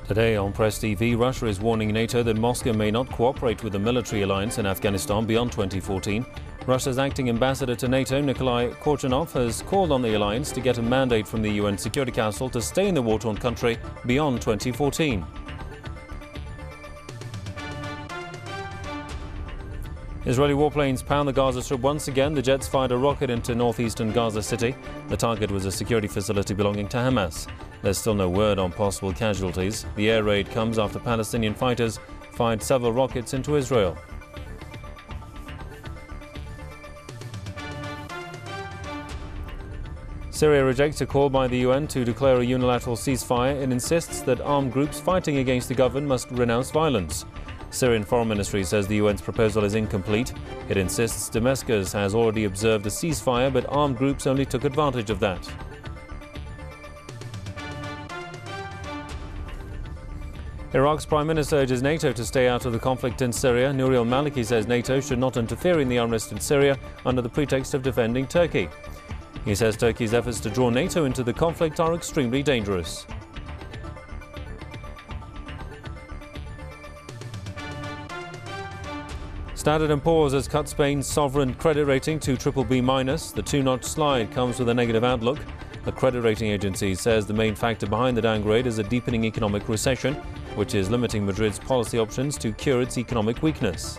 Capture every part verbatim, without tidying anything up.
Today on Press T V, Russia is warning NATO that Moscow may not cooperate with the military alliance in Afghanistan beyond twenty fourteen. Russia's acting ambassador to NATO, Nikolai Korchinov, has called on the alliance to get a mandate from the U N Security Council to stay in the war-torn country beyond twenty fourteen. Israeli warplanes pound the Gaza Strip once again. The jets fired a rocket into northeastern Gaza City. The target was a security facility belonging to Hamas. There's still no word on possible casualties. The air raid comes after Palestinian fighters fired several rockets into Israel. Syria rejects a call by the U N to declare a unilateral ceasefire. It insists that armed groups fighting against the government must renounce violence. Syrian Foreign Ministry says the U N's proposal is incomplete. It insists Damascus has already observed a ceasefire, but armed groups only took advantage of that. Iraq's Prime Minister urges NATO to stay out of the conflict in Syria. Nouri al-Maliki says NATO should not interfere in the unrest in Syria under the pretext of defending Turkey. He says Turkey's efforts to draw NATO into the conflict are extremely dangerous. Standard and Poor's has cut Spain's sovereign credit rating to triple B minus. The two-notch slide comes with a negative outlook. The credit rating agency says the main factor behind the downgrade is a deepening economic recession, which is limiting Madrid's policy options to cure its economic weakness.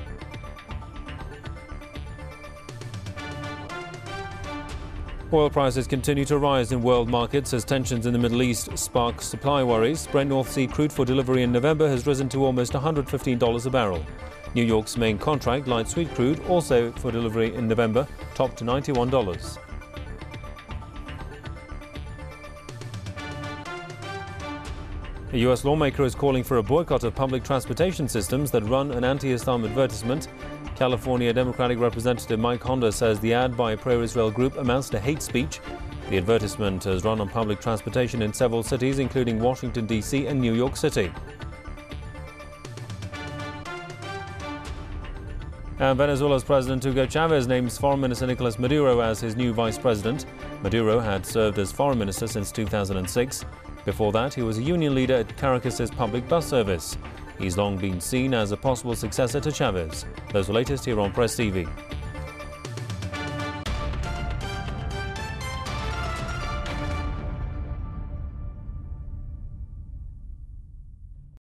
Oil prices continue to rise in world markets as tensions in the Middle East spark supply worries. Brent North Sea crude for delivery in November has risen to almost one hundred fifteen dollars a barrel. New York's main contract, light sweet crude, also for delivery in November, topped to ninety-one dollars. A U S lawmaker is calling for a boycott of public transportation systems that run an anti-Islam advertisement. California Democratic Representative Mike Honda says the ad by a pro-Israel group amounts to hate speech. The advertisement has run on public transportation in several cities, including Washington, D C and New York City. And Venezuela's President Hugo Chavez names Foreign Minister Nicolas Maduro as his new vice president. Maduro had served as foreign minister since two thousand six. Before that, he was a union leader at Caracas's public bus service. He's long been seen as a possible successor to Chavez. Those are latest here on Press T V.